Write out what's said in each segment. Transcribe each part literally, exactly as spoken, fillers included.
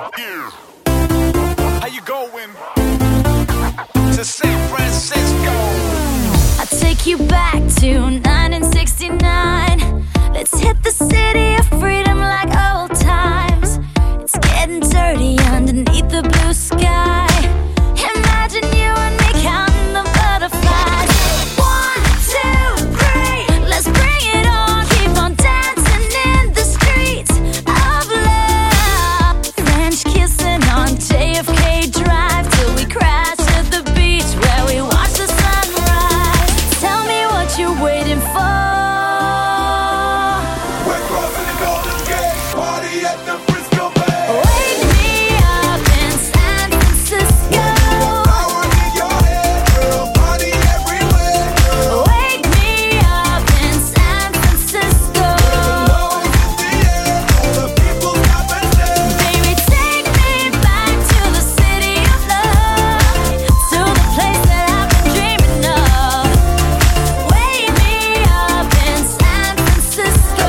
How you going to San Francisco? I'll take you back to nineteen sixty-nine. Let's hit the city of freedom like old times. It's getting dirty underneath the blue sky. Imagine you and me counting the butterflies. One, two, three, let's bring it on. Keep on dancing in the streets of love. French kissing on J F K Drive till we crash at the beach where we watch the sunrise. Tell me what you're waiting for. We're crossing the Golden Gate, party at the Frisco Bay. Wake me up in San Francisco. Power in your head, girl, party everywhere. Wake me up in San Francisco. Love is in the air, all the people stop and stare. Baby, take me back to the city of love, to the place that I've been dreaming of. Wake me up in San Francisco.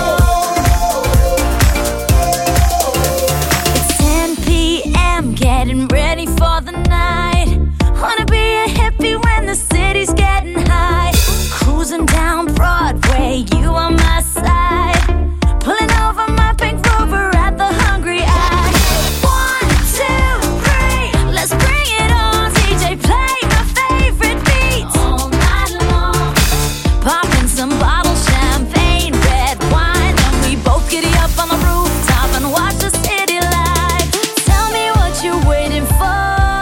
It's ten p m, getting ready for the night. Wanna be a hippie when the city's getting high. Cruising down Broadway, you on my side. Pulling over my pink Rover at the Hungry Eye. One, two, three, let's bring it on. D J, play my favorite beats all night long. Popping some bottles, champagne, red wine. Then we both giddy up on the rooftop and watch the city light. Tell me what you're waiting for.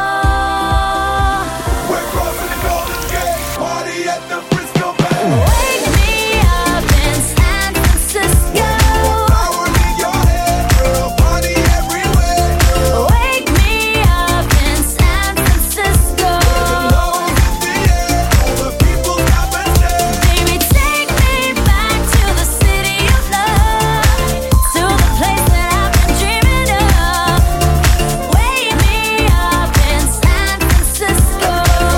We're crossing the Golden Gate, party at the Frisco Bay. Wake me up in San Francisco. Power in your head, girl, party everywhere. Wake me up in San Francisco. Love is in the air, all the people stop and stare. Baby, take me back to the city of love, to the place that I've been dreaming of. Wake me up in San Francisco.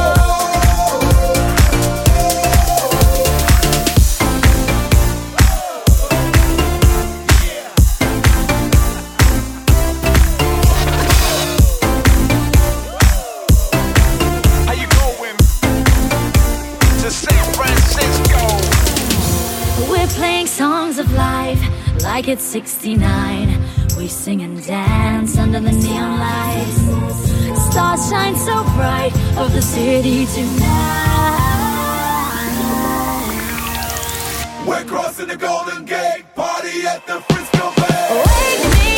How you going to San Francisco? We're playing songs of life like it's sixty-nine. We sing and dance under the neon lights. Stars shine so bright over the city tonight. We're crossing the Golden Gate, party at the Frisco Bay. Wake me